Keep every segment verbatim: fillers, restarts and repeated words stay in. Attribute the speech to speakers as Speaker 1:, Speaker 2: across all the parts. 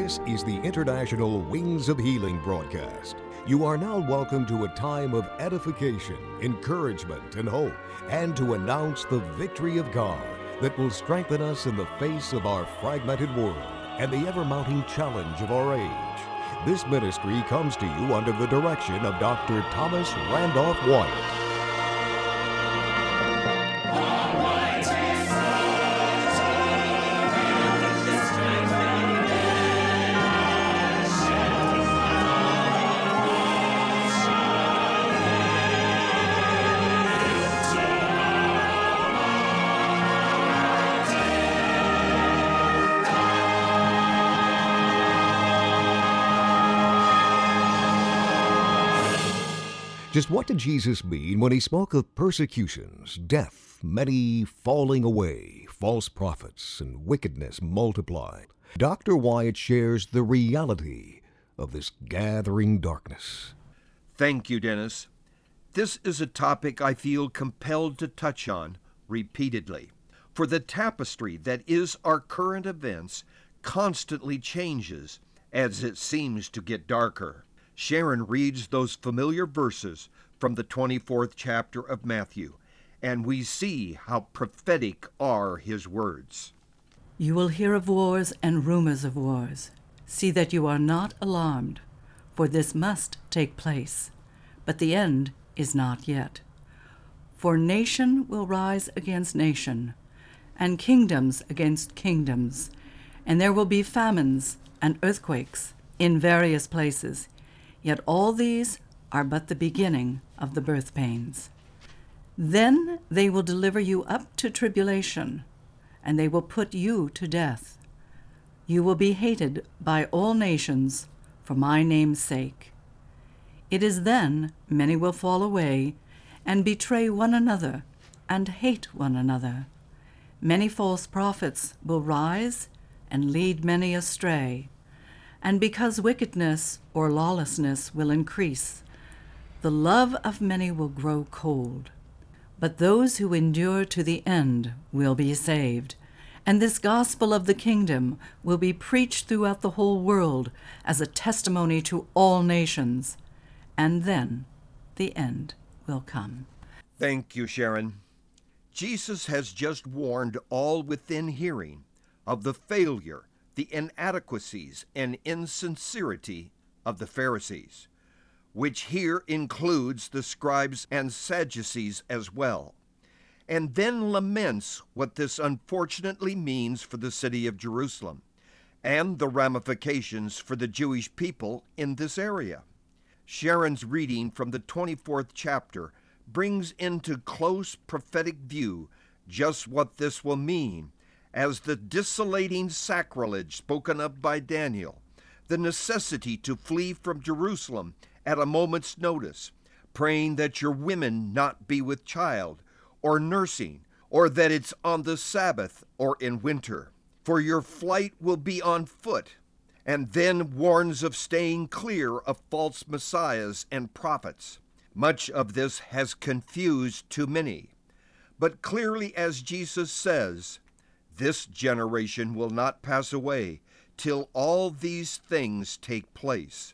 Speaker 1: This is the International Wings of Healing broadcast. You are now welcome to a time of edification, encouragement, and hope, and to announce the victory of God that will strengthen us in the face of our fragmented world and the ever-mounting challenge of our age. This ministry comes to you under the direction of Doctor Thomas Randolph Wyatt. Just what did Jesus mean when he spoke of persecutions, death, many falling away, false prophets, and wickedness multiplied? Doctor Wyatt shares the reality of this gathering darkness.
Speaker 2: Thank you, Dennis. This is a topic I feel compelled to touch on repeatedly, for the tapestry that is our current events constantly changes as it seems to get darker. Sharon reads those familiar verses from the twenty-fourth chapter of Matthew, and we see how prophetic are his words.
Speaker 3: You will hear of wars and rumors of wars. See that you are not alarmed, for this must take place, but the end is not yet. For nation will rise against nation, and kingdoms against kingdoms, and there will be famines and earthquakes in various places. Yet all these are but the beginning of the birth pains. Then they will deliver you up to tribulation, and they will put you to death. You will be hated by all nations for my name's sake. It is then many will fall away and betray one another and hate one another. Many false prophets will rise and lead many astray. And because wickedness or lawlessness will increase, the love of many will grow cold. But those who endure to the end will be saved, and this gospel of the kingdom will be preached throughout the whole world as a testimony to all nations, and then the end will come.
Speaker 2: Thank you, Sharon. Jesus has just warned all within hearing of the failure, the inadequacies and insincerity of the Pharisees, which here includes the scribes and Sadducees as well, and then laments what this unfortunately means for the city of Jerusalem and the ramifications for the Jewish people in this area. Sharon's reading from the twenty-fourth chapter brings into close prophetic view just what this will mean as the desolating sacrilege spoken of by Daniel, the necessity to flee from Jerusalem at a moment's notice, praying that your women not be with child, or nursing, or that it's on the Sabbath or in winter, for your flight will be on foot, and then warns of staying clear of false messiahs and prophets. Much of this has confused too many, but clearly as Jesus says, this generation will not pass away till all these things take place.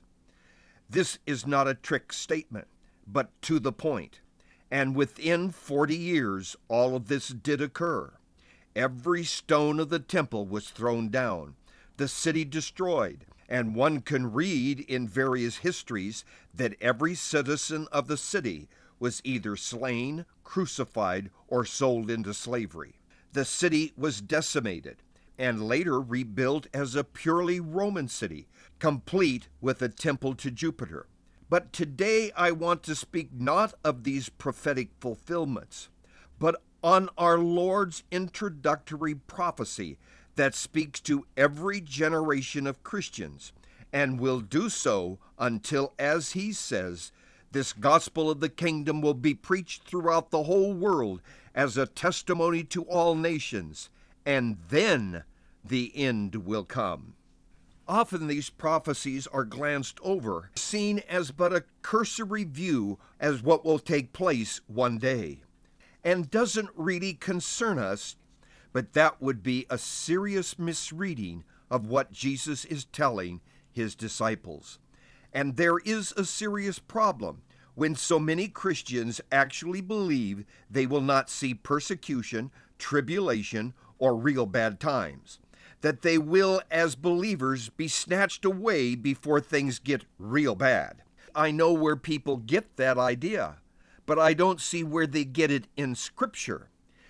Speaker 2: This is not a trick statement, but to the point. And within forty years, all of this did occur. Every stone of the temple was thrown down, the city destroyed, and one can read in various histories that every citizen of the city was either slain, crucified, or sold into slavery. The city was decimated and later rebuilt as a purely Roman city, complete with a temple to Jupiter. But today I want to speak not of these prophetic fulfillments, but on our Lord's introductory prophecy that speaks to every generation of Christians and will do so until, as he says, this gospel of the kingdom will be preached throughout the whole world as a testimony to all nations, and then the end will come. Often these prophecies are glanced over, seen as but a cursory view as what will take place one day, and doesn't really concern us, but that would be a serious misreading of what Jesus is telling his disciples. And there is a serious problem when so many Christians actually believe they will not see persecution, tribulation, or real bad times, that they will, as believers, be snatched away before things get real bad. I know where people get that idea, but I don't see where they get it in Scripture.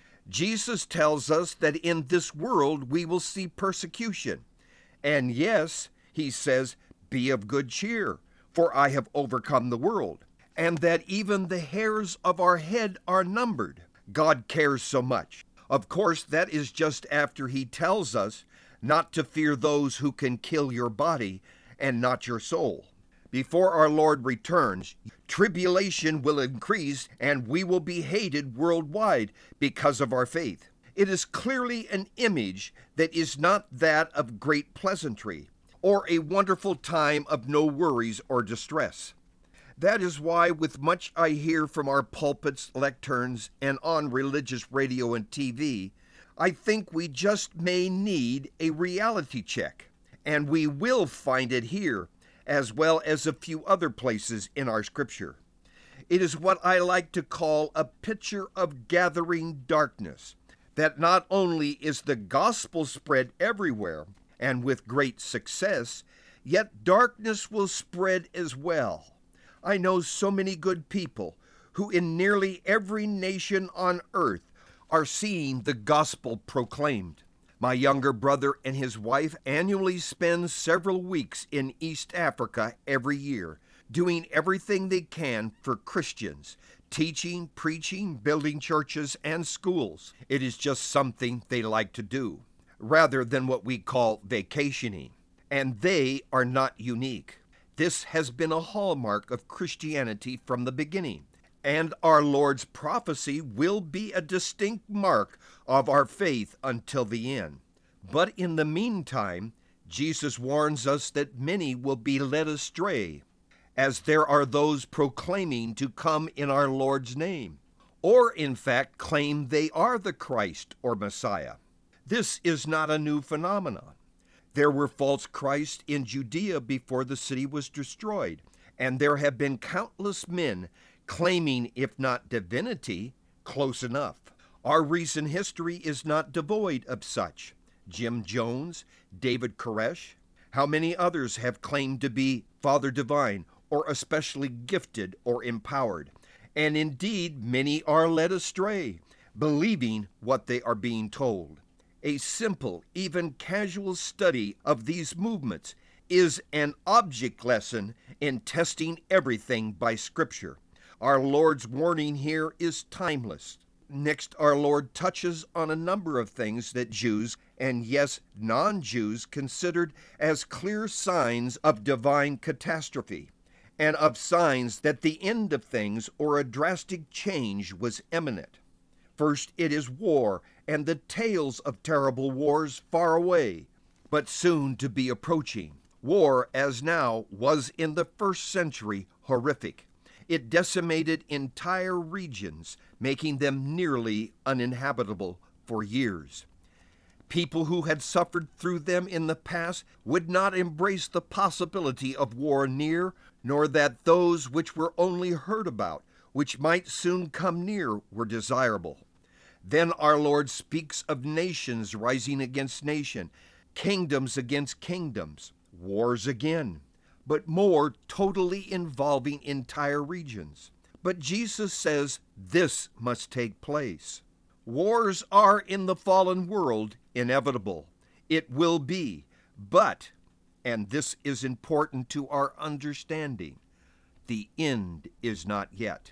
Speaker 2: Jesus tells us that in this world we will see persecution. And yes, he says, be of good cheer, for I have overcome the world. And that even the hairs of our head are numbered. God cares so much. Of course, that is just after he tells us not to fear those who can kill your body and not your soul. Before our Lord returns, tribulation will increase and we will be hated worldwide because of our faith. It is clearly an image that is not that of great pleasantry or a wonderful time of no worries or distress. That is why, with much I hear from our pulpits, lecterns, and on religious radio and T V, I think we just may need a reality check, and we will find it here, as well as a few other places in our Scripture. It is what I like to call a picture of gathering darkness, that not only is the gospel spread everywhere, and with great success, yet darkness will spread as well. I know so many good people who in nearly every nation on earth are seeing the gospel proclaimed. My younger brother and his wife annually spend several weeks in East Africa every year, doing everything they can for Christians, teaching, preaching, building churches and schools. It is just something they like to do, rather than what we call vacationing. And they are not unique. This has been a hallmark of Christianity from the beginning, and our Lord's prophecy will be a distinct mark of our faith until the end. But in the meantime, Jesus warns us that many will be led astray, as there are those proclaiming to come in our Lord's name, or in fact claim they are the Christ or Messiah. This is not a new phenomenon. There were false Christs in Judea before the city was destroyed, and there have been countless men claiming, if not divinity, close enough. Our recent history is not devoid of such. Jim Jones, David Koresh, how many others have claimed to be Father Divine or especially gifted or empowered? And indeed, many are led astray, believing what they are being told. A simple, even casual study of these movements is an object lesson in testing everything by Scripture. Our Lord's warning here is timeless. Next, our Lord touches on a number of things that Jews, and yes, non-Jews, considered as clear signs of divine catastrophe, and of signs that the end of things or a drastic change was imminent. First, it is war, and the tales of terrible wars far away, but soon to be approaching. War, as now, was in the first century horrific. It decimated entire regions, making them nearly uninhabitable for years. People who had suffered through them in the past would not embrace the possibility of war near, nor that those which were only heard about, which might soon come near, were desirable. Then our Lord speaks of nations rising against nation, kingdoms against kingdoms, wars again, but more totally involving entire regions. But Jesus says this must take place. Wars are in the fallen world inevitable. It will be, but, and this is important to our understanding, the end is not yet.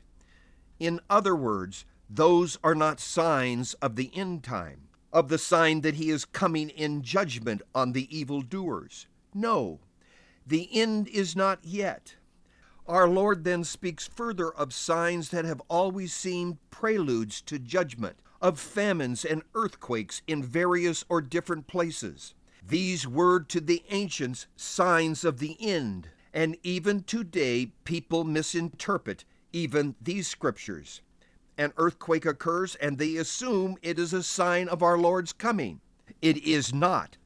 Speaker 2: In other words, those are not signs of the end time, of the sign that he is coming in judgment on the evildoers. No, the end is not yet. Our Lord then speaks further of signs that have always seemed preludes to judgment, of famines and earthquakes in various or different places. These were to the ancients signs of the end, and even today people misinterpret even these scriptures. An earthquake occurs and they assume it is a sign of our Lord's coming. It is not.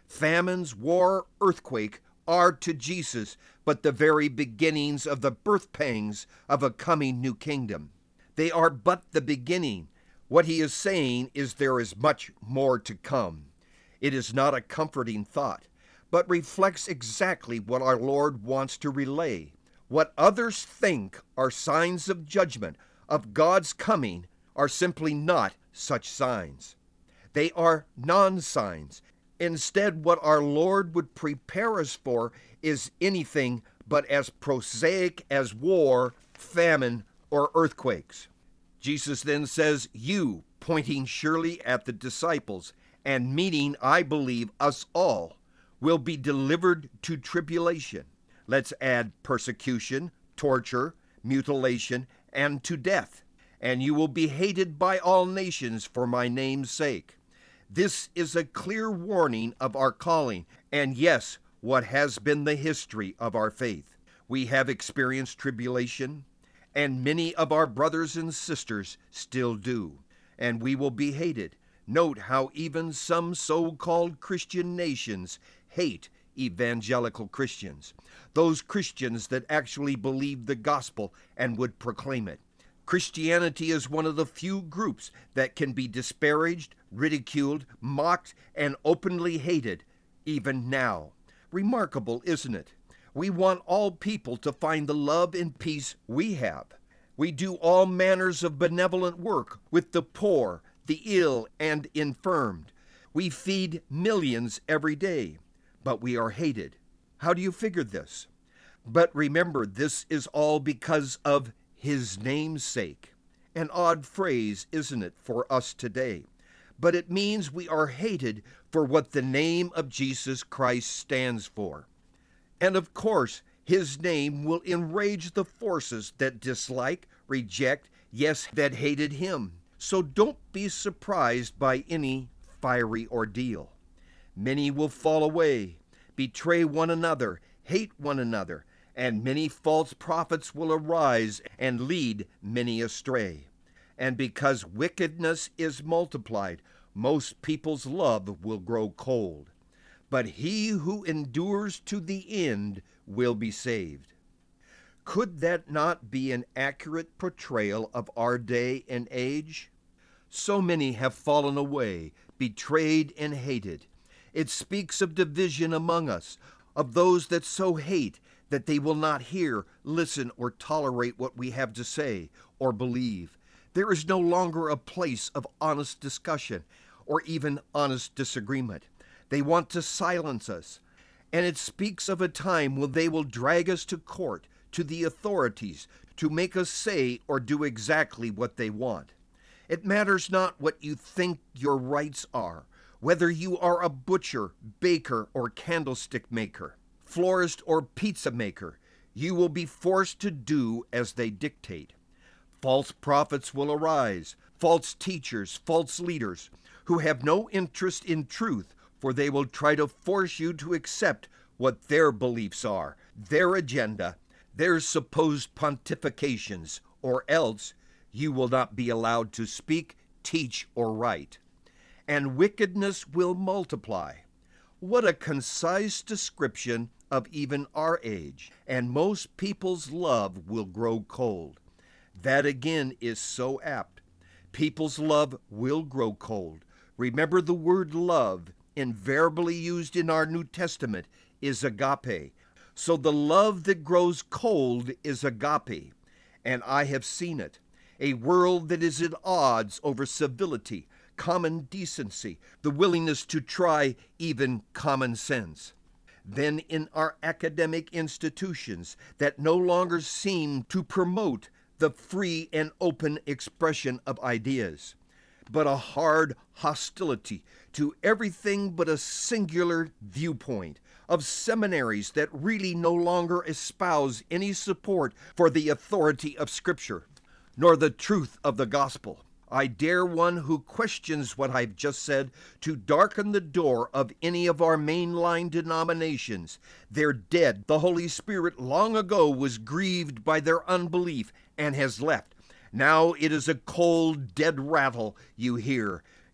Speaker 2: Famines, war, earthquake are to Jesus but the very beginnings of the birth pangs of a coming new kingdom. They are but the beginning. What he is saying is there is much more to come. It is not a comforting thought, but reflects exactly what our Lord wants to relay. What others think are signs of judgment, of God's coming, are simply not such signs. They are non-signs. Instead, what our Lord would prepare us for is anything but as prosaic as war, famine, or earthquakes. Jesus then says, you, pointing surely at the disciples, and meaning, I believe, us all, will be delivered to tribulation. Let's add persecution, torture, mutilation, and to death. And you will be hated by all nations for my name's sake. This is a clear warning of our calling, and yes, what has been the history of our faith. We have experienced tribulation, and many of our brothers and sisters still do, and we will be hated. Note how even some so-called Christian nations hate evangelical Christians, those Christians that actually believe the gospel and would proclaim it. Christianity is one of the few groups that can be disparaged, ridiculed, mocked, and openly hated, even now. Remarkable, isn't it? We want all people to find the love and peace we have. We do all manners of benevolent work with the poor, the ill, and infirmed. We feed millions every day, but we are hated. How do you figure this? But remember, this is all because of his name's sake. An odd phrase, isn't it, for us today? But it means we are hated for what the name of Jesus Christ stands for. And of course, his name will enrage the forces that dislike, reject, yes, that hated him. So don't be surprised by any fiery ordeal. Many will fall away, betray one another, hate one another, and many false prophets will arise and lead many astray. And because wickedness is multiplied, most people's love will grow cold. But he who endures to the end will be saved. Could that not be an accurate portrayal of our day and age? So many have fallen away, betrayed and hated. It speaks of division among us, of those that so hate that they will not hear, listen, or tolerate what we have to say or believe. There is no longer a place of honest discussion or even honest disagreement. They want to silence us. And it speaks of a time when they will drag us to court, to the authorities, to make us say or do exactly what they want. It matters not what you think your rights are, whether you are a butcher, baker, or candlestick maker, florist, or pizza maker, you will be forced to do as they dictate. False prophets will arise, false teachers, false leaders, who have no interest in truth, for they will try to force you to accept what their beliefs are, their agenda, their supposed pontifications, or else you will not be allowed to speak, teach, or write. And wickedness will multiply. What a concise description of even our age, and most people's love will grow cold. That again is so apt. People's love will grow cold. Remember, the word love, invariably used in our New Testament, is agape. So the love that grows cold is agape, and I have seen it. A world that is at odds over civility, common decency, the willingness to try even common sense. Then in our academic institutions that no longer seem to promote the free and open expression of ideas, but a hard hostility to everything but a singular viewpoint, of seminaries that really no longer espouse any support for the authority of Scripture, nor the truth of the gospel. I dare one who questions what I've just said to darken the door of any of our mainline denominations. They're dead. The Holy Spirit long ago was grieved by their unbelief and has left. Now it is a cold, dead rattle you hear.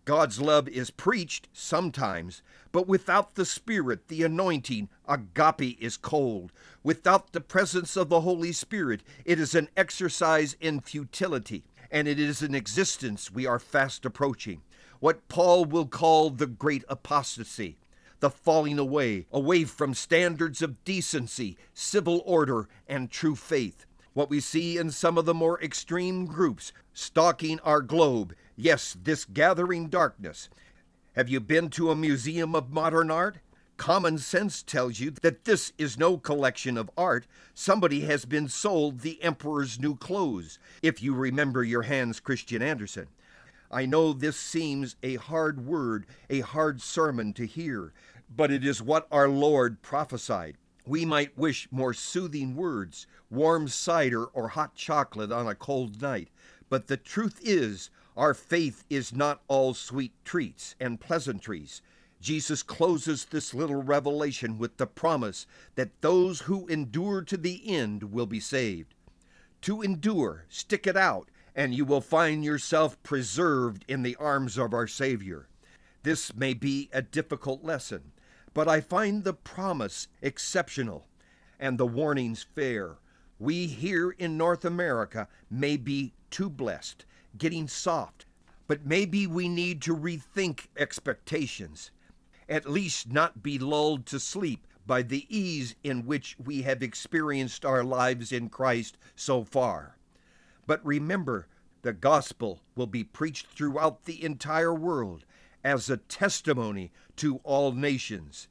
Speaker 2: God's love is preached sometimes, but without the Spirit, the anointing, agape is cold. Without the presence of the Holy Spirit, it is an exercise in futility, and it is an existence we are fast approaching. What Paul will call the great apostasy, the falling away, away from standards of decency, civil order, and true faith. What we see in some of the more extreme groups stalking our globe, yes, this gathering darkness. Have you been to a museum of modern art? Common sense tells you that this is no collection of art. Somebody has been sold the emperor's new clothes, if you remember your Hans Christian Andersen. I know this seems a hard word, a hard sermon to hear, but it is what our Lord prophesied. We might wish more soothing words, warm cider or hot chocolate on a cold night, but the truth is, our faith is not all sweet treats and pleasantries. Jesus closes this little revelation with the promise that those who endure to the end will be saved. To endure, stick it out, and you will find yourself preserved in the arms of our Savior. This may be a difficult lesson, but I find the promise exceptional and the warnings fair. We here in North America may be too blessed, getting soft, but maybe we need to rethink expectations, at least not be lulled to sleep by the ease in which we have experienced our lives in Christ so far. But remember, the gospel will be preached throughout the entire world as a testimony to all nations.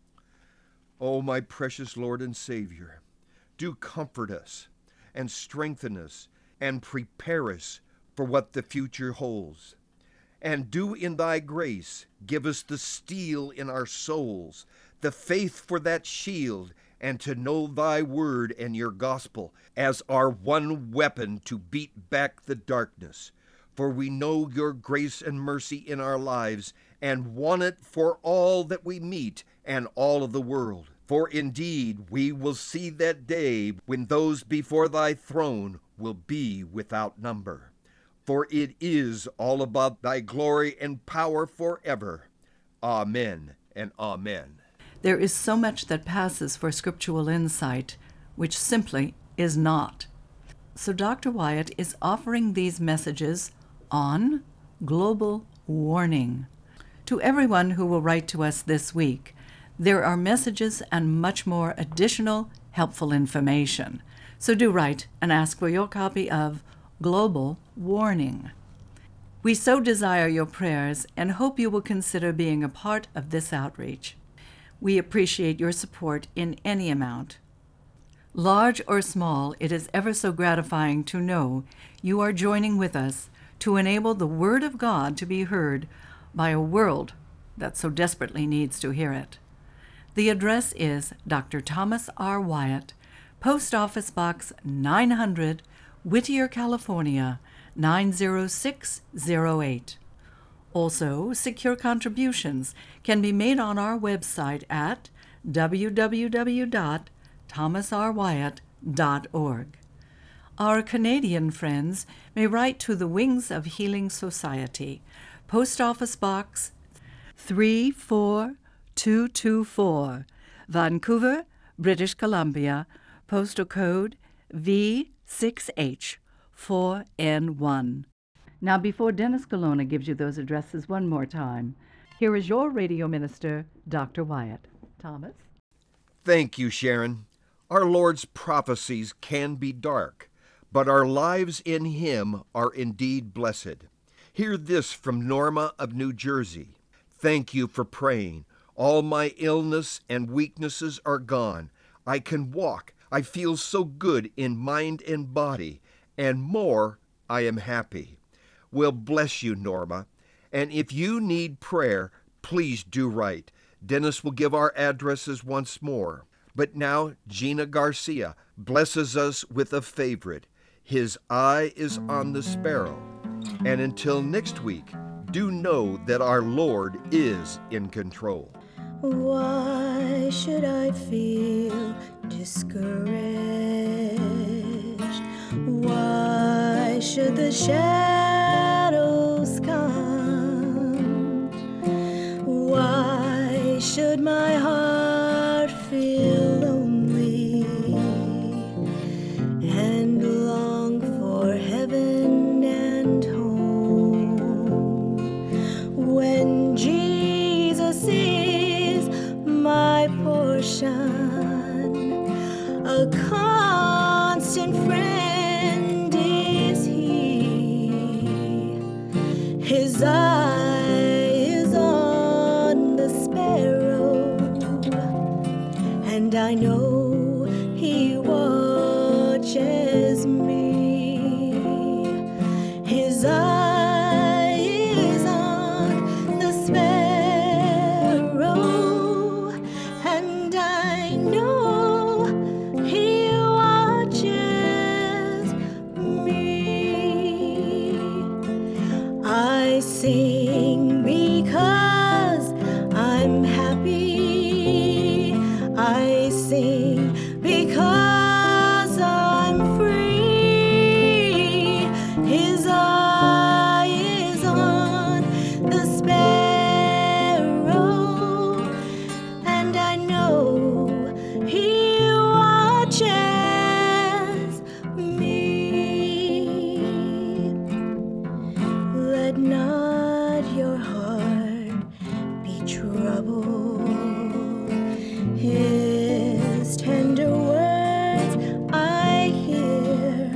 Speaker 2: Oh, my precious Lord and Savior, do comfort us and strengthen us and prepare us for what the future holds. And do in thy grace give us the steel in our souls, the faith for that shield, and to know thy word and your gospel as our one weapon to beat back the darkness. For we know your grace and mercy in our lives and want it for all that we meet and all of the world. For indeed we will see that day when those before thy throne will be without number. For it is all about thy glory and power forever. Amen and amen.
Speaker 3: There is so much that passes for scriptural insight, which simply is not. So Doctor Wyatt is offering these messages on global warning. To everyone who will write to us this week, there are messages and much more additional helpful information. So do write and ask for your copy of Global Warning. We so desire your prayers and hope you will consider being a part of this outreach. We appreciate your support in any amount. Large or small, it is ever so gratifying to know you are joining with us to enable the Word of God to be heard by a world that so desperately needs to hear it. The address is Doctor Thomas R. Wyatt, Post Office Box nine hundred, Whittier, California, nine zero six zero eight. Also, secure contributions can be made on our website at w w w dot thomas r wyatt dot org. Our Canadian friends may write to the Wings of Healing Society, Post Office Box three four two two four, Vancouver, British Columbia, postal code V six H four N one. Now, before Dennis Colonna gives you those addresses one more time, here is your radio minister, Doctor Wyatt. Thomas?
Speaker 2: Thank you, Sharon. Our Lord's prophecies can be dark, but our lives in Him are indeed blessed. Hear this from Norma of New Jersey. Thank you for praying. All my illness and weaknesses are gone. I can walk. I feel so good in mind and body, and more, I am happy. We'll bless you, Norma. And if you need prayer, please do write. Dennis will give our addresses once more. But now, Gina Garcia blesses us with a favorite. His eye is on the sparrow. And until next week, do know that our Lord is in control.
Speaker 4: Why should I feel discouraged? Why should the shadows come? sing because I'm happy. I sing because I'm free. His eye is on the sparrow, and I know he watches me. Let not your heart be troubled. His tender words I hear,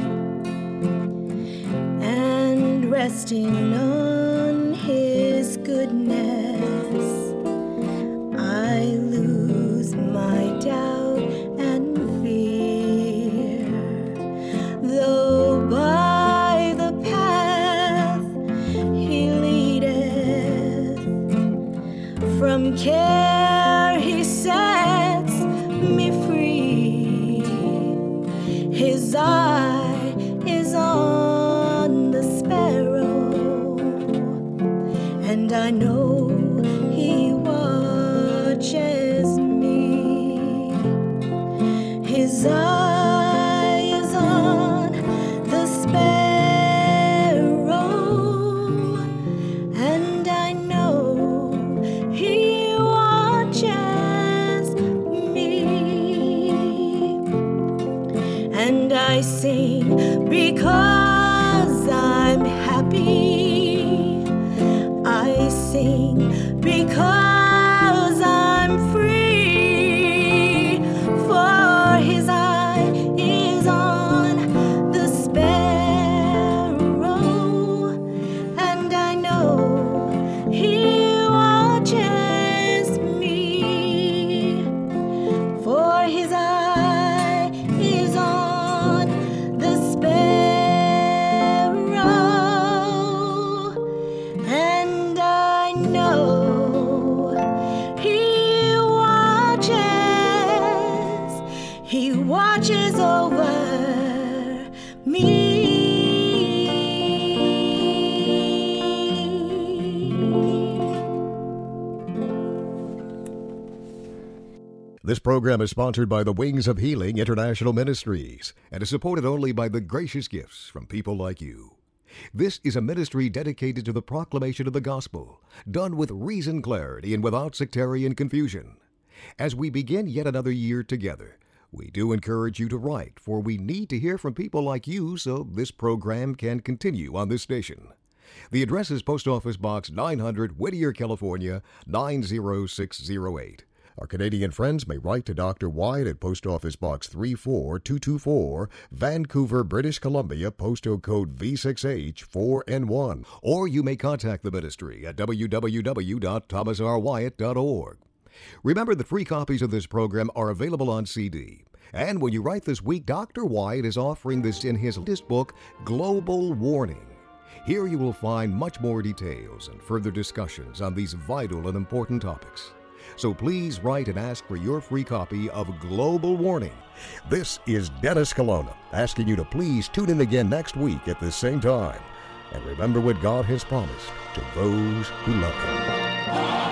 Speaker 4: and resting on his goodness, I lose my doubt and fear. Though by the path he leadeth, from care he sets me free. His eye is on the sparrow, and I know he watches me. His eye is on the sparrow, and I know he watches me. And I sing because I'm happy. I sing because I'm free. For his eye is on the sparrow, and I know he watches me. For his eye is on the sparrow, and I know he watches, he watches over me.
Speaker 1: This program is sponsored by the Wings of Healing International Ministries and is supported only by the gracious gifts from people like you. This is a ministry dedicated to the proclamation of the gospel, done with reasoned clarity and without sectarian confusion. As we begin yet another year together, we do encourage you to write, for we need to hear from people like you so this program can continue on this station. The address is Post Office Box nine hundred, Whittier, California, nine zero six zero eight. Our Canadian friends may write to Doctor White at Post Office Box three four two two four, Vancouver, British Columbia, postal code V six H four N one. Or you may contact the ministry at w w w dot thomas r wyatt dot org. Remember that free copies of this program are available on C D. And when you write this week, Doctor White is offering this in his latest book, Global Warning. Here you will find much more details and further discussions on these vital and important topics. So please write and ask for your free copy of Global Warning. This is Dennis Colonna asking you to please tune in again next week at the same time. And remember what God has promised to those who love Him.